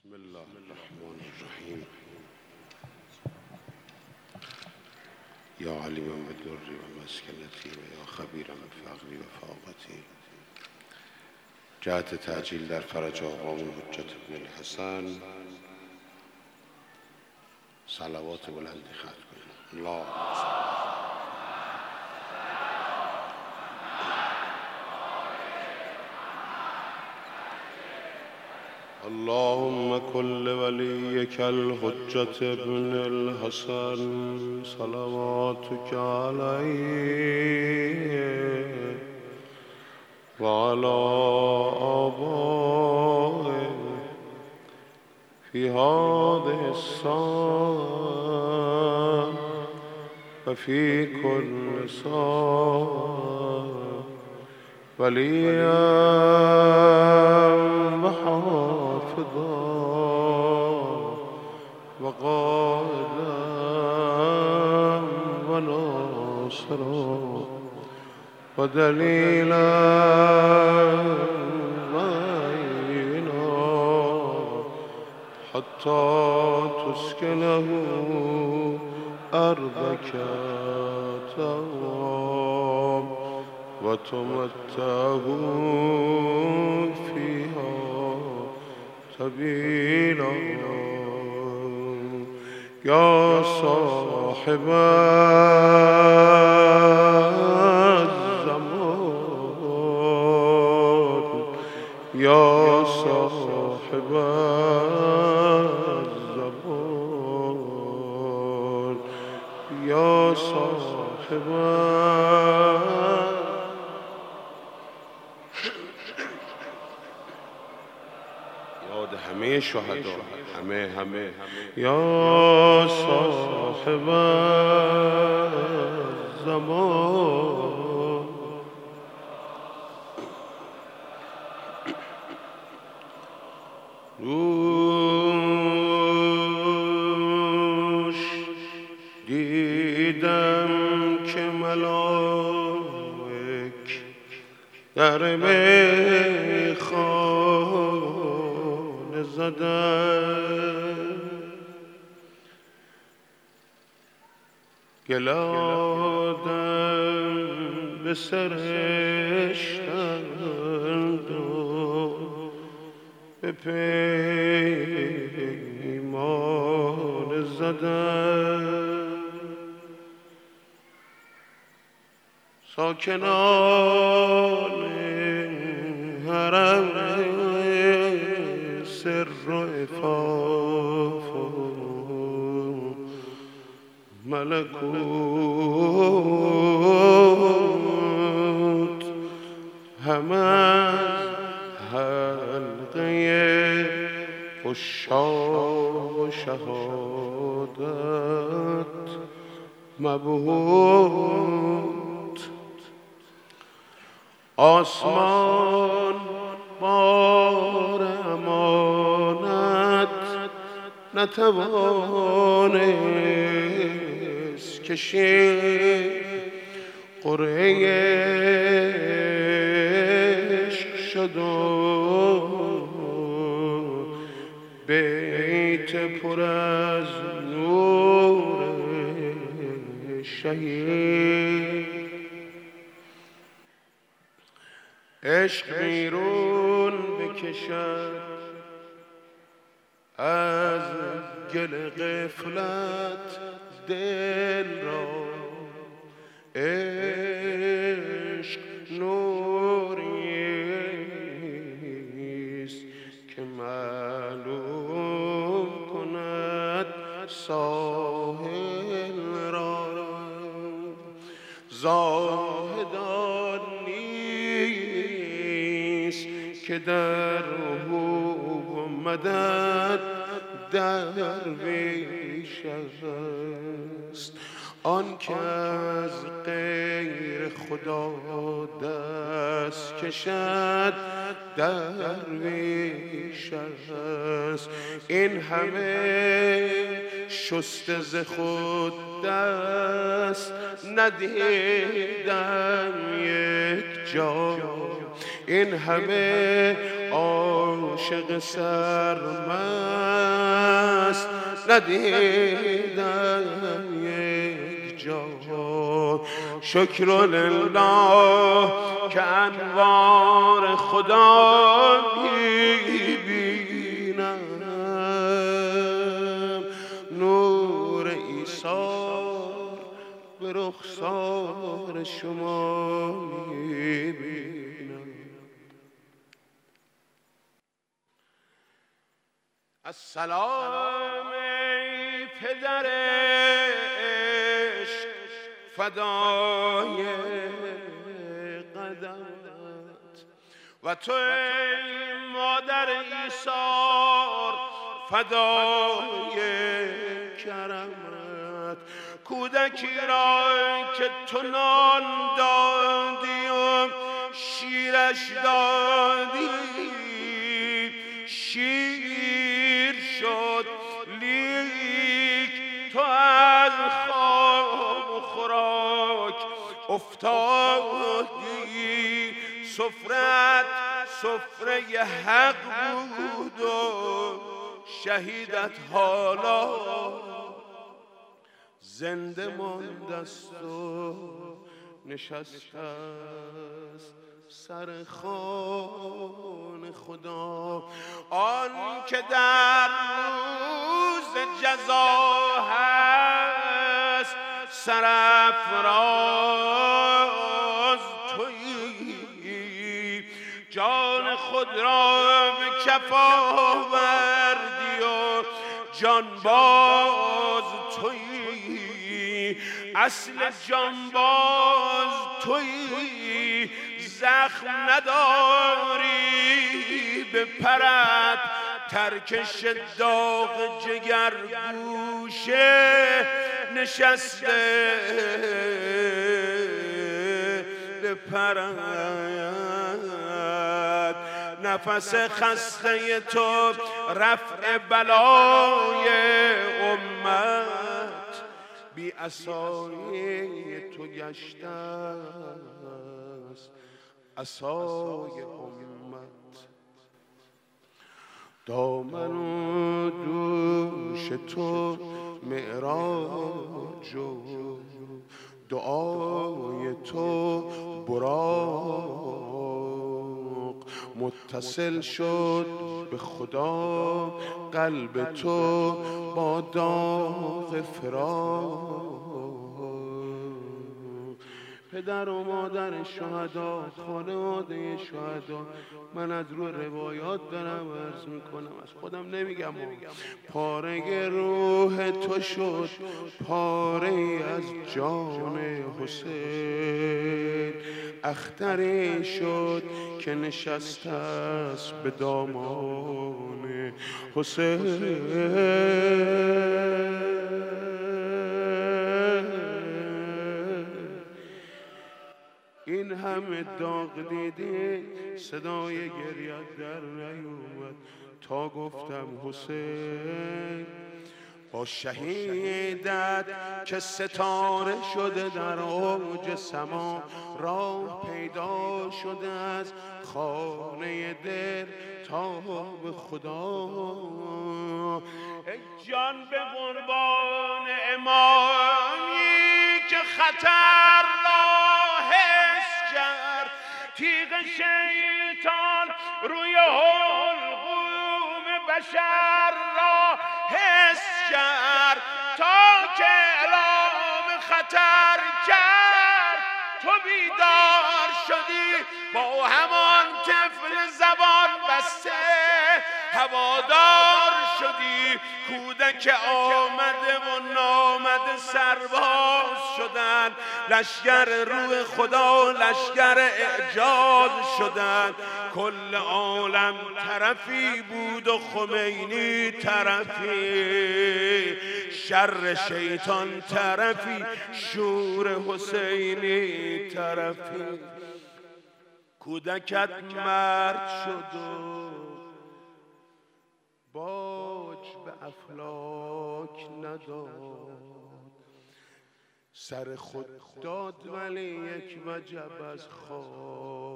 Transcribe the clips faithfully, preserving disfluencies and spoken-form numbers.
بسم الله الرحمن الرحیم. یا علیما بدری و مسکنتی و یا خبیرا بفقری و فاقتی. جهت تعجیل در فرج آقامون حجت ابن الحسن صلوات بلندی ختم کنیم. الله اللهم كل وليك الحجة ابن الحسن صلواتك عليه وعلى آبائه في هذه الساعة وفي كل ساعة وليا وحافظا وقائدا وناصرا ودليلا معينا حتى تسكنه أرضك تمام وتمتعه فيها طويلا. يا صاحب الزمان يا صاحب الزمان يا صاحب یاد همه شهدا همه همه یا صاحب الزمان روش دیدم که ملائک در میخانه زدن گلادم به سرشتند و به پیمان زدن. ساکنان حرم سر و عفاف و ملکوت همه حلقه عشاق و شهادت مبهوت. آسمان بار امانت نتوانست کشید، قرعه عشق شد و بیت پر از نور شهید. عشق بیرون بکشد از گل غفلت دل را، عشق نوریست که معلوم کند ساحل را. زاهدان نیست که در حب و مدد درویش است، آن که از غیر خدا دست کشد درویش است. این همه شسته ز خود دست ندیدم یک جا این همه عاشق سرمست ندیدم یک جا. شکر لله که انوار خدا میبینم، نور ایثار به رخسار شما میبینم. السلام ای پدر عشق فدای قدمت و تو ای مادر ایثار فدای کرمت. کودکی را که تو نان دادی و شیرش دادی شیر شد، لیک تو از خواب و خوراک افتادی. سفرت سفره حق بود و شهیدت حالا زنده ماندست و نشسته است سر خوان خدا. آن که در روز جزا هست سرافراز تویی، جان خود را به کف آوردی و جانباز تویی، اصل جانباز تویی. زخم نداری به پرت، ترکش داغ جگر گوشه نشسته به پرت. نفس خسته تو رفع بلای امت، بی عصای تو گشته است عصای امت. دامن و دوش تو معراج و دعای تو براق، متصل شد به خدا قلب تو با داغ فراق. پدر و مادر شهدا، خانواده شهدا، من از رو روایات دارم عرض میکنم، از خودم نمیگم. پاره روح تو شد پاره از جان حسین، اختری شد که نشسته است به دامان حسین. این همه داغ دیدی صدای گریت در نیومد تا گفتم حسین. با شهیدت که ستاره شده در اوج سما، راه پیدا شده از خانه دل تا به خدا. ای جان به قربان امامی که خطر تیغ شیطان روی حلقوم بشر را حس کرد، تا که اعلام خطر کرد تو بیدار شدی، با همان طفل زبان بسته هوادار شدی. کودک آمده و نامده سرباز شدن، لشگر روح خدا لشگر اعجاز شدن. کل عالم طرفی بود و خمینی طرفی، شر شیطان طرفی، شور حسینی طرفی. کودکت مرد شد و باج به افلاک نداد، سر خود داد ولی یک وجب از خواب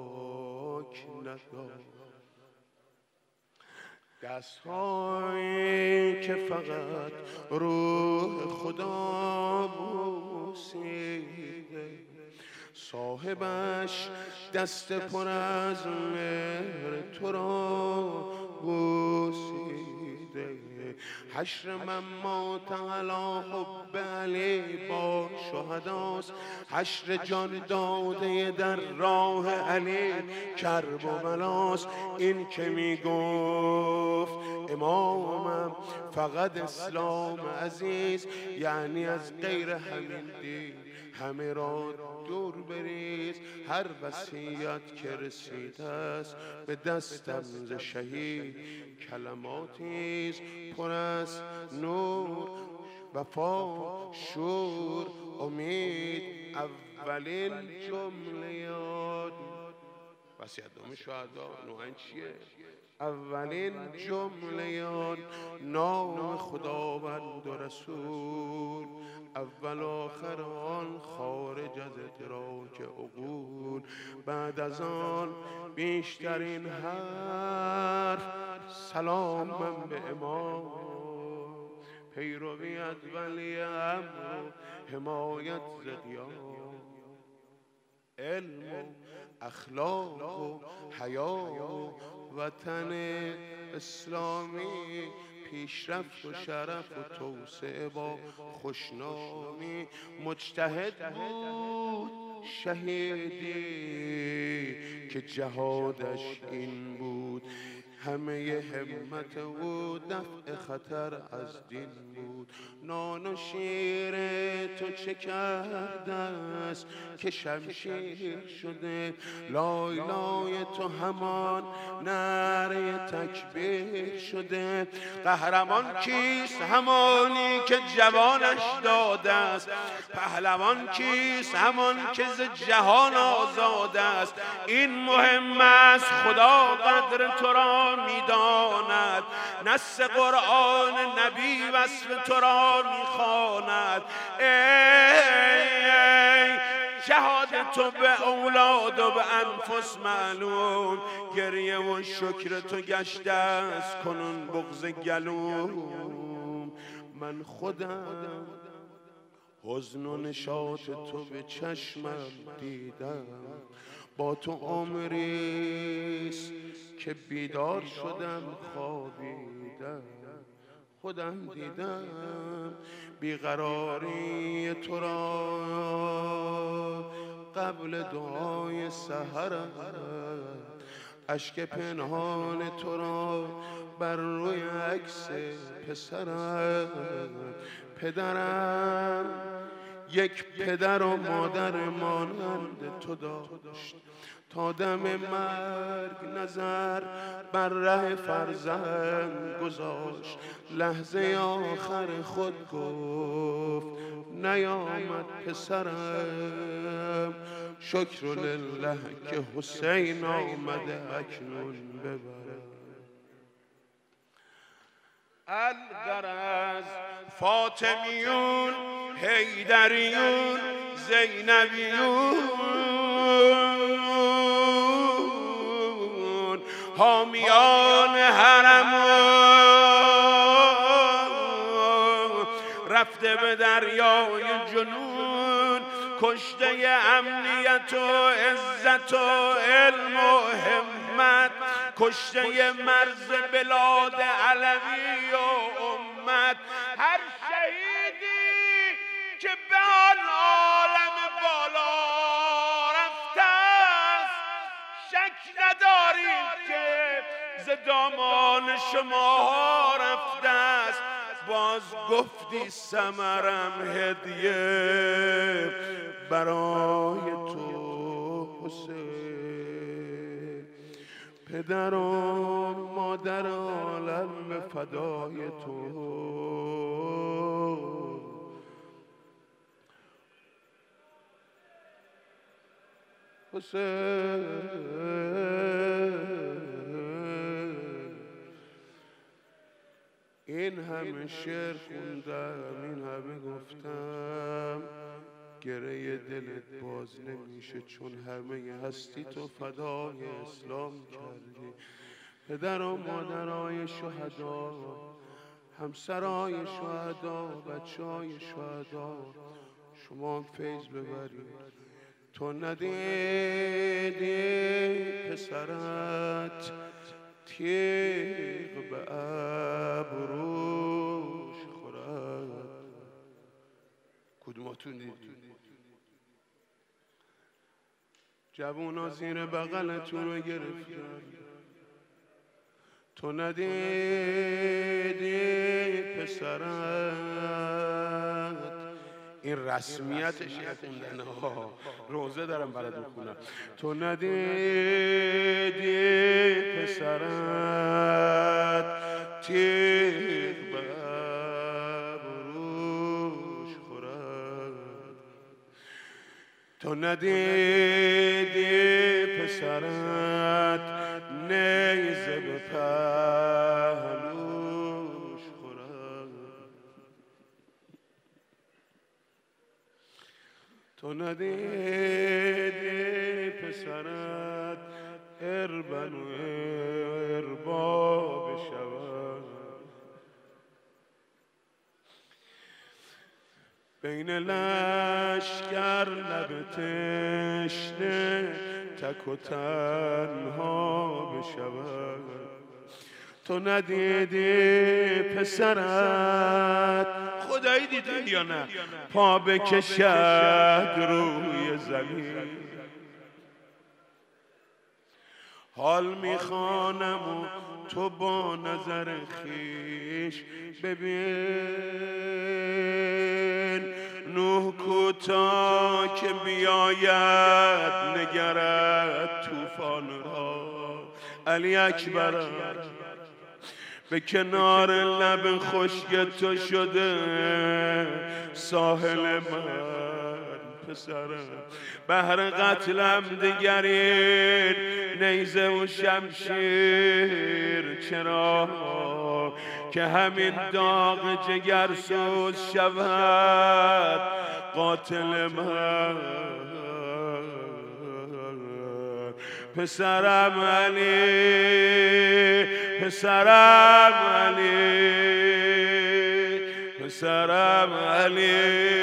باک نداد. دست‌هایی که فقط روح خدا بوسیده، صاحبش دست پر از مهر تو را بوسیده. حشر من مات علی حب علی با شهداست، حشر جان داده در راه علی کرب و بلاست. این که می گفت امامم فقط اسلام عزیز، یعنی از غیر همین دین همه را دور بریز. هر وصیت که رسیده است به دستم ز شهید، کلماتیست پر از نور، وفا، شور، امید. اولین جمله یاد وصیت نامه شهدا نوعن چیه؟ اولین جمله یاد نام خداوند و رسول، اول آخر آن خارج از ادراک عقول. بعد از آن بیشترین حرف سلام من به امام، پیروی از ولی امر و حمایت ز قیام. علم و اخلاق و حیا و وطن اسلامی، پیشرفت و شرف و توسعه با خوشنامی. مجتهد بود شهیدی که جهادش این بود، همه همت او دفع خطر از دین بود. نان و شیر تو چه کرده است که شمشیر شده، لای لای تو همان نعره تکبیر شده. قهرمان کیست؟ همانی که جوانش داده است. پهلوان کیست؟ همان که ز جهان آزاده است. این مهم است خدا قدر تو را میداند، نص قرآن نبی وصف تو را میخواند. ای جهاد تو به اولاد و به انفس معلوم، گریه و شکر تو گشته است کنون بغض گلوم. من خودم حزن و نشاط تو به چشمم دیدم، با تو عمریست که بیدار شدم خوابیدم. خودم دیدم بیقراری تو را قبل دعای سحرم، اشک پنهان تو را بر روی عکس پسرم. پدرم یک پدر و مادر مانند تو داشت، تا دم مرگ نظر بر ره فرزند گذاشت. لحظه آخر خود گفت نیامد پسرم، شکر لله که حسین آمده اکنون ببرم. الغرض فاطمیون، حیدریون، زینبیون، حامیان حرمون، رفته به دریای جنون، کشته امنیت و عزت و علم و همت، کشته مرز بلاد علوی و امت. هر شهیدی که به آن عالم بالا رفته است، شک ندارید که ز دامان شما رفته است. باز گفتی ثمرم هدیه برای تو حسین، پدر و مادر عالم فدای تو حسین. این همه شعر خوندم، این همه گفتم، گره دلت باز نمیشه، چون همه هستی تو فدای اسلام کردی. پدر و مادرای شهدا، همسرای شهدا، بچه های شهدا، شما فیض ببرید. تو ندیدی پسرت تیغ به ابروش خورد؟ کدوماتون دیدی؟ جوونا زیر بغلتون رو گرفتن. تو ندیدی پسرت، این رسمیتش یه خوندن ها، روزه دارم براتون خونم. تو ندیدی پسرت تیغ به ابروش خورد؟ تو ندیدی پسرت نیزه به پهلوش خورد؟ تو ندیدی پسرت اربن و ارباب شود؟ بین لشکر لب تشنه تک و تنها بشود؟ تو ندیدی پسرت، خدایی دیدی یا نه، پا بکشد روی زمین؟ حال میخوانم و تو با نظر خیش ببین، نوح کوتا که بیاید نگرد طوفان را، علی اکبر به کنار لب خشک تو شده ساحل من. پسرم بهر قتلم دگرین نیزه و شمشیر چرا، که همین داغ جگرسوز شود قاتل من. پسرم علی، پسرم علی، پسرم علی.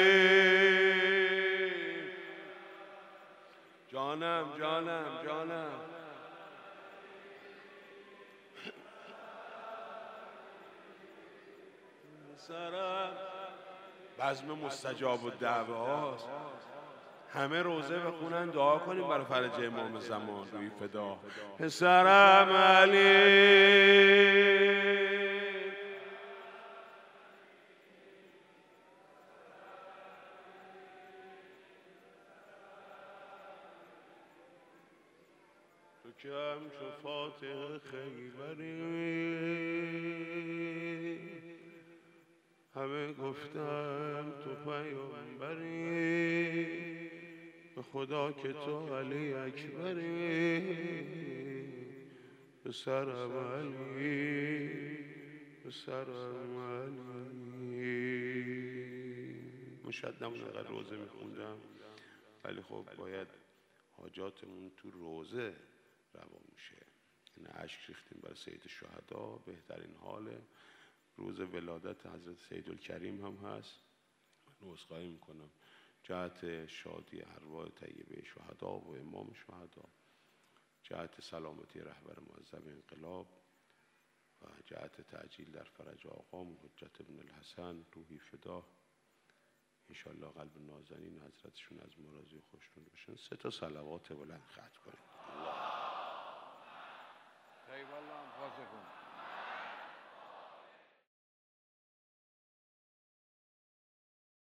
جانم جانم جانم. پسرم بزم مستجاب الدعواست. همه روزه بخونن دعا کنیم برای فرج امام زمان، روی فدا. پسرم علی، تو که همچو فاتح خیبری، همه گفتن تو پیامبری، به خدا که تو علی اکبری. پسرم علی، پسرم علی. مشدم اینقدر روزه میخوندم، ولی خب باید حاجاتمون تو روزه روا میشه. این اشک ریختیم برای سید الشهدا، بهترین حال روز ولادت حضرت سیدالکریم هم هست. من عذرخواهی میکنم جهت شادی ارواح طیبه شهدا و امام شهدا، جهت سلامتی رهبر معظم انقلاب و جهت تعجیل در فرج آقام حجت ابن الحسن روحی فدا. انشالله قلب نازنین حضرتشون از ما راضی و خوشنود باشن. سه تا صلوات بلند ختم کنیم. الله.